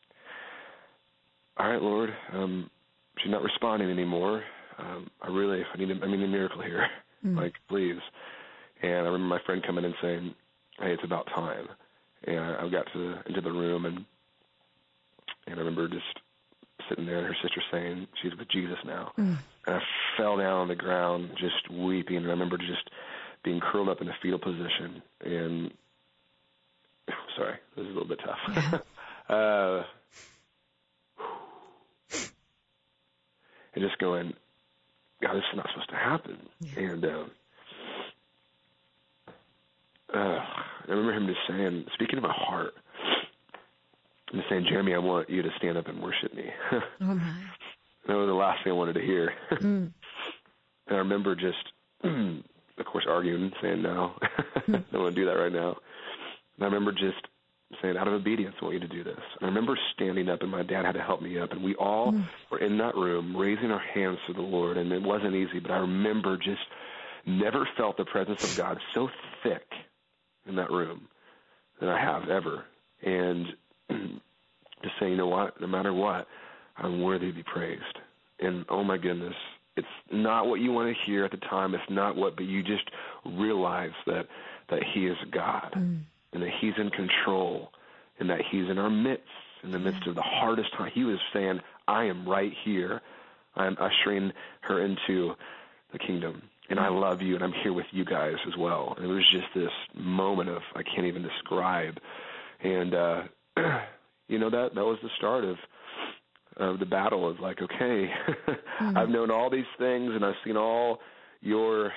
all right, Lord, she's not responding anymore. I need a miracle here. Like, please. And I remember my friend coming in saying, hey, it's about time. And I got into the room, and I remember just sitting there, and her sister saying she's with Jesus now. And I fell down on the ground just weeping, and I remember just being curled up in a fetal position. And sorry, this is a little bit tough. And just going, God, this is not supposed to happen. And I remember him just saying, speaking of my heart, and saying, Jeremy, I want you to stand up and worship me. Oh, my. That was the last thing I wanted to hear. And I remember just, of course, arguing, saying, no, I don't want to do that right now. And I remember just saying, out of obedience, I want you to do this. And I remember standing up, and my dad had to help me up, and we all were in that room raising our hands to the Lord, and it wasn't easy, but I remember just never felt the presence of God so thick in that room than I have ever. And just saying, you know what, no matter what, I'm worthy to be praised. And oh my goodness, it's not what you want to hear at the time. It's not what, but you just realize that he is God and that he's in control and that he's in our midst, in the midst of the hardest time. He was saying, I am right here. I'm ushering her into the kingdom. And I love you, and I'm here with you guys as well. And it was just this moment of I can't even describe. And, you know, that was the start of the battle of like, okay, I've known all these things, and I've seen all your,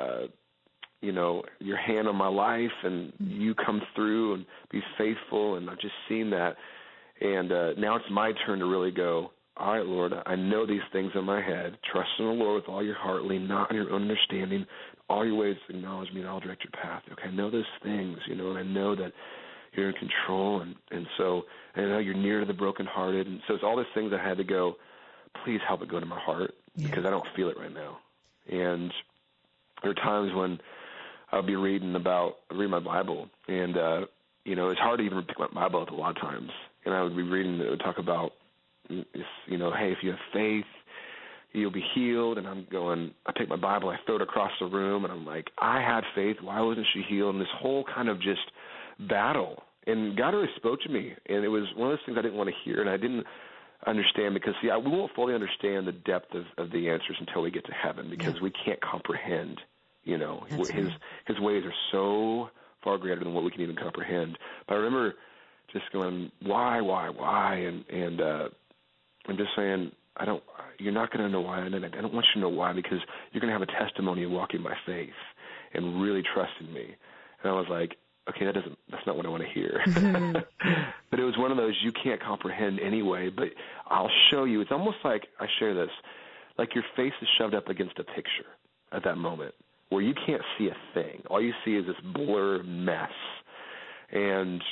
you know, your hand on my life, and you come through and be faithful, and I've just seen that. And now it's my turn to really go, all right, Lord, I know these things in my head. Trust in the Lord with all your heart. Lean not on your own understanding. All your ways acknowledge me, and I'll direct your path. Okay, I know those things, you know, and I know that you're in control, and so I know you're near to the brokenhearted. And so it's all these things I had to go, please help it go to my heart because I don't feel it right now. And there are times when I'll be reading my Bible, and, you know, it's hard to even pick my Bible up a lot of times. And I would be reading, it would talk about, you know, hey, if you have faith, you'll be healed. And I'm going, I take my Bible, I throw it across the room, and I'm like, I had faith. Why wasn't she healed? And this whole kind of just battle. And God really spoke to me, and it was one of those things I didn't want to hear, and I didn't understand because, see, we won't fully understand the depth of the answers until we get to heaven because we can't comprehend, you know. His ways are so far greater than what we can even comprehend. But I remember just going, why, and I'm just saying, you're not going to know why, and I don't want you to know why because you're going to have a testimony of walking by faith and really trusting me. And I was like, okay, that's not what I want to hear. But it was one of those you can't comprehend anyway, but I'll show you. It's almost like, I share this, like your face is shoved up against a picture at that moment where you can't see a thing. All you see is this blur mess. And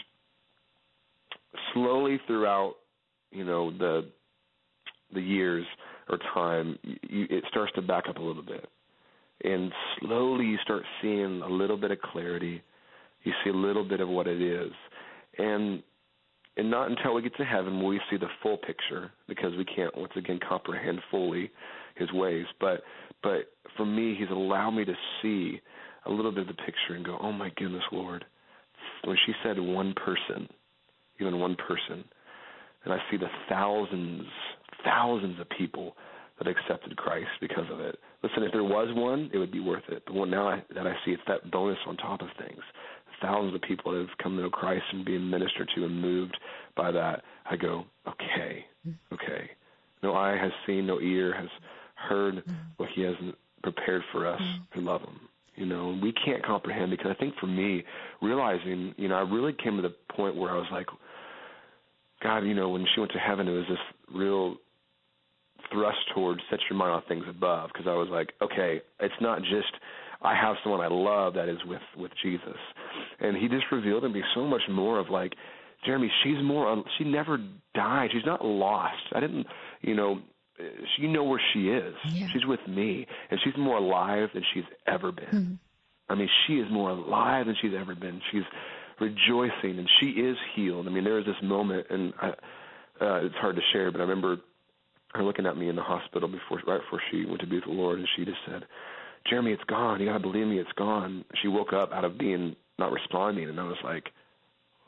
slowly throughout, you know, the years or time, it starts to back up a little bit. And slowly you start seeing a little bit of clarity. You see a little bit of what it is. And not until we get to heaven will we see the full picture because we can't, once again, comprehend fully his ways. But for me, he's allowed me to see a little bit of the picture and go, oh, my goodness, Lord. When she said one person, even one person, and I see the thousands of people that accepted Christ because of it. Listen, if there was one, it would be worth it. But now that I see it's that bonus on top of things. Thousands of people that have come to know Christ and being ministered to and moved by that, I go, okay. No eye has seen, no ear has heard what he has prepared for us who love him. You know, we can't comprehend because I think for me, realizing, you know, I really came to the point where I was like, God, you know, when she went to heaven, it was this real thrust towards set your mind on things above because I was like, okay, it's not just I have someone I love that is with Jesus. And he just revealed to me so much more of like, Jeremy, she never died. She's not lost. I didn't, you know where she is. Yeah. She's with me, and she's more alive than she's ever been. I mean, she is more alive than she's ever been. She's rejoicing, and she is healed. I mean, there was this moment, and it's hard to share, but I remember her looking at me in the hospital right before she went to be with the Lord, and she just said, Jeremy, it's gone. You got to believe me, it's gone. She woke up out of being not responding, and I was like,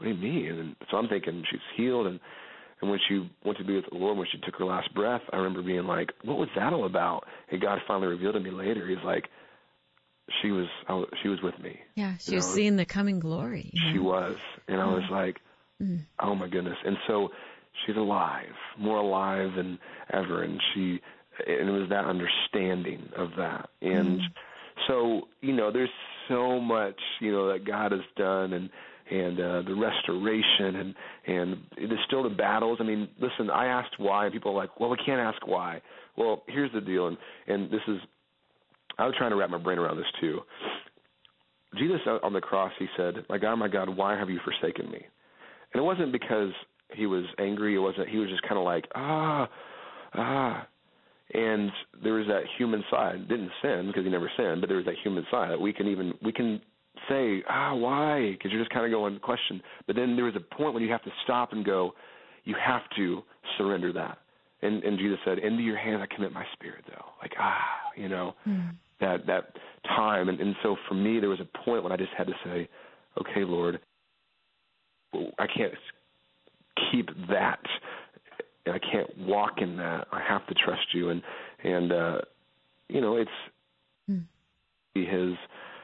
what do you mean? And so I'm thinking she's healed. And when she went to be with the Lord, when she took her last breath, I remember being like, what was that all about? And God finally revealed to me later. He's like, she was with me. Yeah, she was seeing the coming glory. She was. And I was like, oh, my goodness. And so she's alive, more alive than ever. And it was that understanding of that. And so, there's so much, that God has done, and the restoration, and there's still the battles. I mean, listen, I asked why, and people are like, well, we can't ask why. Well, here's the deal, and this is, I was trying to wrap my brain around this too. Jesus on the cross, he said, my God, why have you forsaken me? And it wasn't because he was angry. He was just kind of like, and there was that human side. Didn't sin because he never sinned, but there was that human side that we can say, why? Because you're just kind of going question. But then there was a point when you have to stop and go, you have to surrender that. And Jesus said, into your hands I commit my spirit, though. Like, that time. And so for me, there was a point when I just had to say, okay, Lord, I can't keep that. And I can't walk in that. I have to trust you. And it's his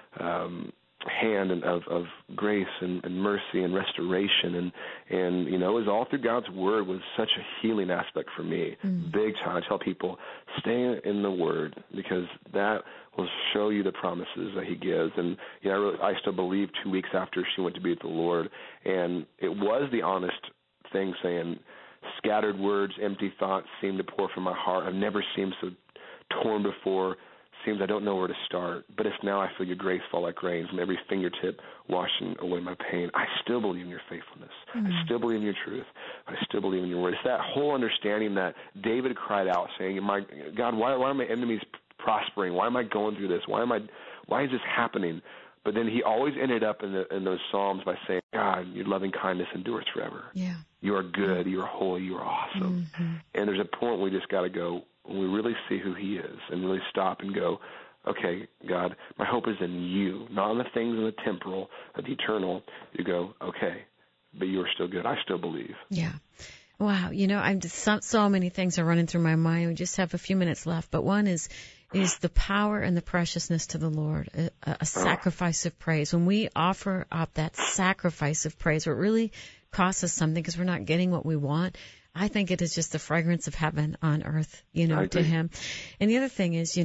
hand of grace and mercy and restoration. And it was all through God's word was such a healing aspect for me. Big time. I tell people, stay in the word, because that will show you the promises that he gives. And I still believe 2 weeks after she went to be with the Lord. And it was the honest thing, saying, scattered words, empty thoughts seem to pour from my heart. I've never seemed so torn before. Seems I don't know where to start. But if now I feel your grace fall like rain from every fingertip, washing away my pain. I still believe in your faithfulness. I still believe in your truth. I still believe in your word. It's that whole understanding that David cried out, saying, "My God, why are my enemies prospering? Why am I going through this? Why is this happening?" But then he always ended up in those Psalms by saying, God, your loving kindness endures forever. Yeah. You are good. You are holy. You are awesome. And there's a point where we just got to go, when we really see who he is, and really stop and go, okay, God, my hope is in you, not in the things in the temporal, the eternal. You go, okay, but you are still good. I still believe. Yeah. Wow. I'm just so many things are running through my mind. We just have a few minutes left, but one is the power and the preciousness to the Lord, a sacrifice of praise. When we offer up that sacrifice of praise, where it really costs us something because we're not getting what we want, I think it is just the fragrance of heaven on earth, to him. And the other thing is,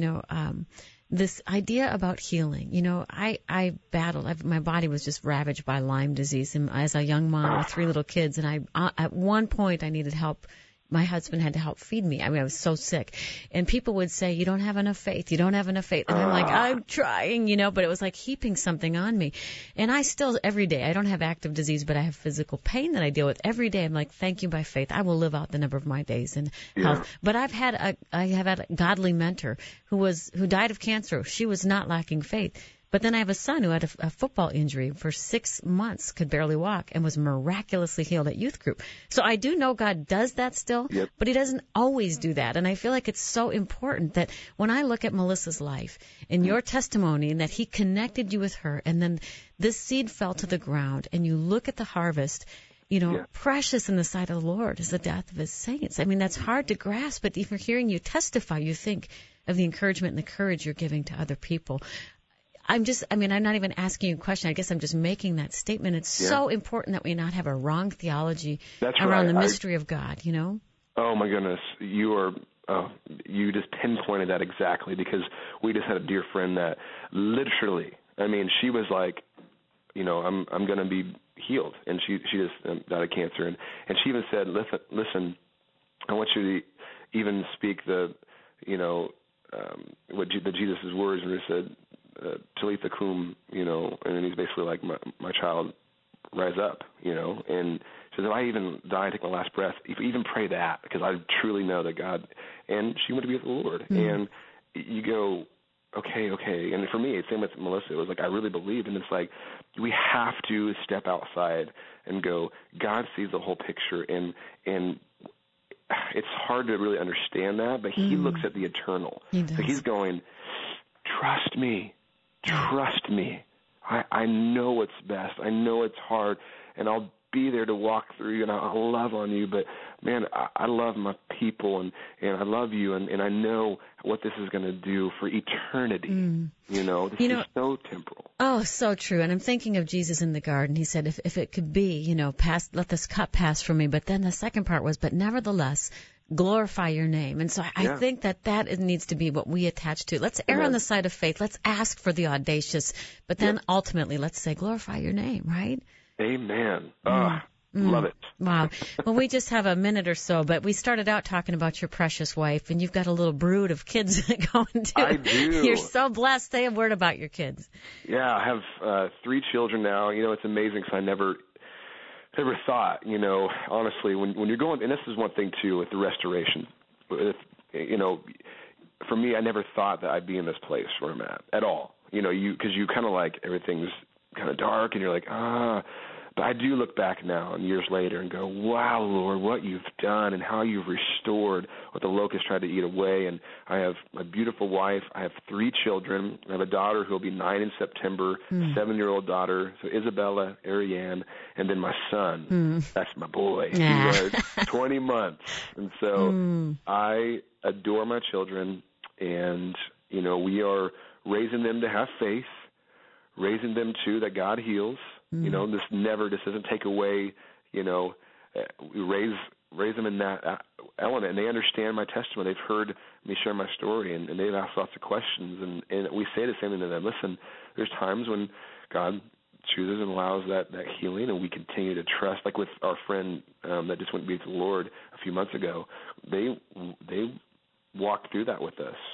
this idea about healing. I battled. My body was just ravaged by Lyme disease, and as a young mom with 3 little kids, and at one point I needed help. My husband had to help feed me. I mean, I was so sick. And people would say, you don't have enough faith. You don't have enough faith. And I'm like, I'm trying, but it was like heaping something on me. And I still, every day, I don't have active disease, but I have physical pain that I deal with every day. I'm like, thank you by faith. I will live out the number of my days in health. But I have had a godly mentor who died of cancer. She was not lacking faith. But then I have a son who had a football injury for 6 months, could barely walk, and was miraculously healed at youth group. So I do know God does that still, but he doesn't always do that. And I feel like it's so important that when I look at Melissa's life and your testimony, and that he connected you with her, and then this seed fell to the ground, and you look at the harvest, precious in the sight of the Lord is the death of his saints. I mean, that's hard to grasp, but even hearing you testify, you think of the encouragement and the courage you're giving to other people. I'm not even asking you a question. I guess I'm just making that statement. It's so important that we not have a wrong theology around the mystery of God, Oh, my goodness. You just pinpointed that exactly, because we just had a dear friend that literally, she was like, I'm going to be healed. And she just died of cancer. And she even said, listen, I want you to even speak the Jesus' words, when he said, Talitha Kum, and he's basically like, my child, rise up, and she says, if I even die and take my last breath, even pray that, because I truly know that God, and she went to be with the Lord, and you go, okay, and for me, same with Melissa, it was like, I really believed, and it's like, we have to step outside and go, God sees the whole picture, and it's hard to really understand that, but he looks at the eternal. So he's going, trust me. I know what's best. I know it's hard, and I'll be there to walk through you, and I'll love on you. But, man, I love my people, and I love you, and I know what this is going to do for eternity. This is so temporal. Oh, so true. And I'm thinking of Jesus in the garden. He said, if it could be, let this cup pass from me. But then the second part was, but nevertheless, glorify your name. And so I think that needs to be what we attach to. Let's err on the side of faith. Let's ask for the audacious. But then ultimately, let's say, glorify your name, right? Amen. Love it. Wow. Well, we just have a minute or so, but we started out talking about your precious wife, and you've got a little brood of kids going too. I do. You're so blessed. Say a word about your kids. Yeah, I have 3 children now. It's amazing because I never thought, honestly, when you're going, and this is one thing too with the restoration, for me, I never thought that I'd be in this place where I'm at all. Because you kind of like everything's kind of dark, and you're like, But I do look back now and years later and go, wow, Lord, what you've done and how you've restored what the locusts tried to eat away. And I have my beautiful wife. I have 3 children. I have a daughter who will be 9 in September, a 7-year-old daughter, so Isabella, Ariane, and then my son. That's my boy. He was 20 months. And so I adore my children, and, we are raising them to have faith, raising them, too, that God heals. This doesn't take away, we raise them in that element, and they understand my testimony. They've heard me share my story, and they've asked lots of questions, and we say the same thing to them. Listen, there's times when God chooses and allows that healing, and we continue to trust. Like with our friend that just went to be with the Lord a few months ago, they walked through that with us.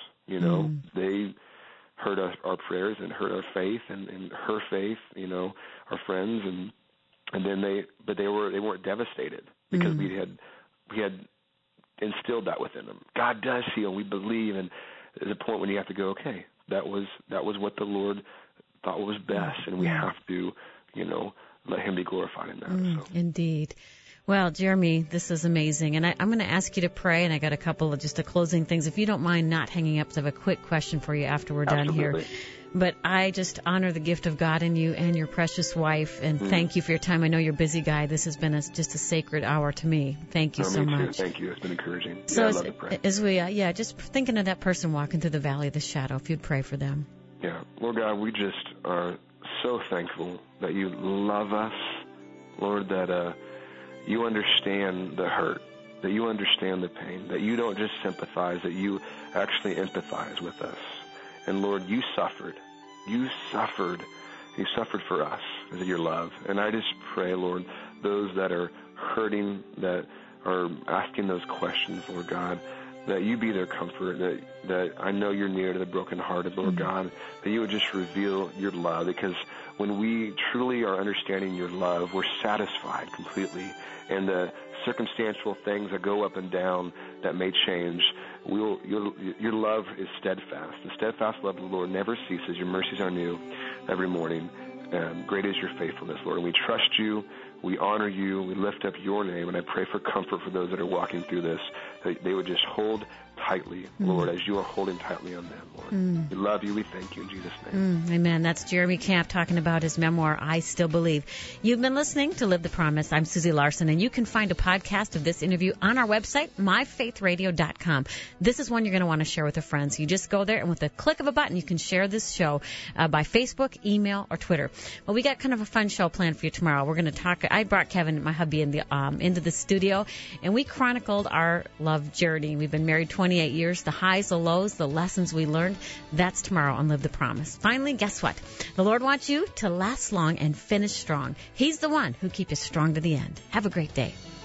They heard our prayers and heard our faith and her faith, our friends, and then they weren't devastated because we had instilled that within them. God does heal, we believe, and there's a point when you have to go, okay, that was what the Lord thought was best, and we have to, let Him be glorified in that. So. Indeed. Well, Jeremy, this is amazing. And I'm going to ask you to pray, and I got a couple of just closing things. If you don't mind not hanging up, I have a quick question for you after we're done here. But I just honor the gift of God in you and your precious wife, and thank you for your time. I know you're a busy guy. This has been just a sacred hour to me. Thank you so much. Thank you. It's been encouraging. So I love to pray. As we, just thinking of that person walking through the valley of the shadow, if you'd pray for them. Yeah. Lord God, we just are so thankful that you love us, Lord, that you understand the hurt, that you understand the pain, that you don't just sympathize, that you actually empathize with us. And Lord, you suffered. You suffered for us because of your love. And I just pray, Lord, those that are hurting, that are asking those questions, Lord God, that you be their comfort, that I know you're near to the brokenhearted, Lord God, that you would just reveal your love, because when we truly are understanding your love, we're satisfied completely. And the circumstantial things that go up and down that may change, your love is steadfast. The steadfast love of the Lord never ceases. Your mercies are new every morning. Great is your faithfulness, Lord. And we trust you. We honor you. We lift up your name. And I pray for comfort for those that are walking through this, that they would just hold tightly, Lord, as you are holding tightly on them, Lord. We love you. We thank you in Jesus' name. Amen. That's Jeremy Camp talking about his memoir, I Still Believe. You've been listening to Live the Promise. I'm Susie Larson, and you can find a podcast of this interview on our website, myfaithradio.com. This is one you're going to want to share with a friend. So you just go there, and with a click of a button, you can share this show by Facebook, email, or Twitter. Well, we got kind of a fun show planned for you tomorrow. We're going to talk. I brought Kevin, my hubby, into the studio, and we chronicled our love journey. We've been married 28 years, the highs, the lows, the lessons we learned. That's tomorrow on Live the Promise. Finally, guess what? The Lord wants you to last long and finish strong. He's the one who keeps you strong to the end. Have a great day.